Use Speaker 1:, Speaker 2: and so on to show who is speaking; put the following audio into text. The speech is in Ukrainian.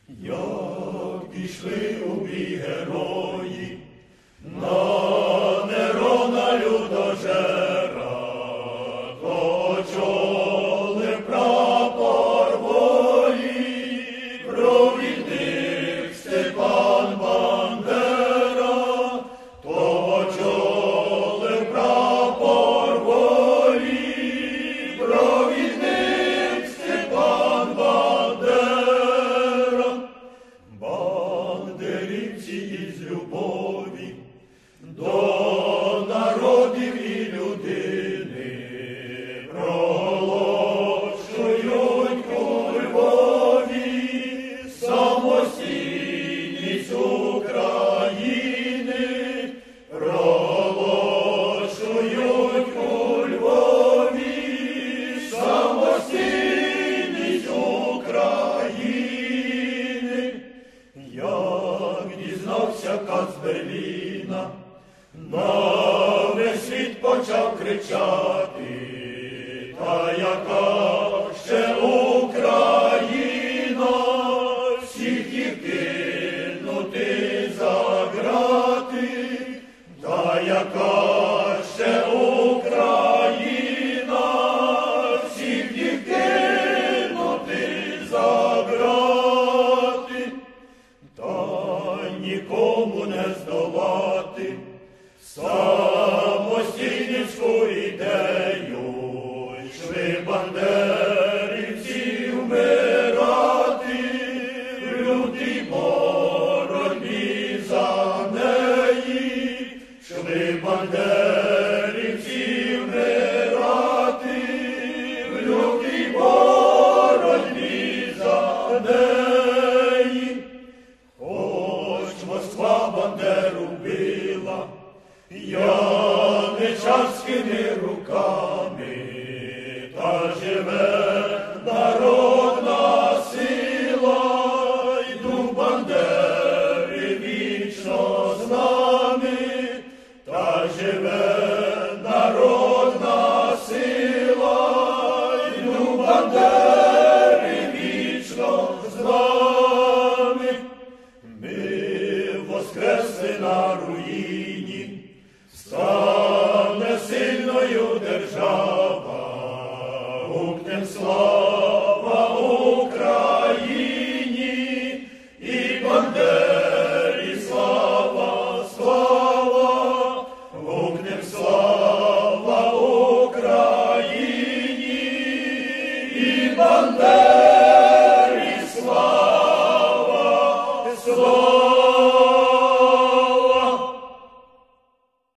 Speaker 1: Як пішли у бій герої, на Нерона людожера, то очолив прапор волі, провідник Степан Бандера, то очолив прапор волі, провідник Степан Бандера. Бандерівці із любові до народів і людини проголошують у Львові самостійність України, проголошують у Львові самостійність України. Як дізнався Кат з Берліна, на весь світ почав кричати: та яка ще Україна, всіх їх кинути за грати, та яка ще Україна, всіх їх кинути за грати, та нікому не здолати самостійницьку ідею, йшли бандерівці вмирати, в лютій боротьбі за неї, йшли бандерівці вмирати, в лютій боротьбі за неї. Хоч Москва Бандеру била, яничарськими руками,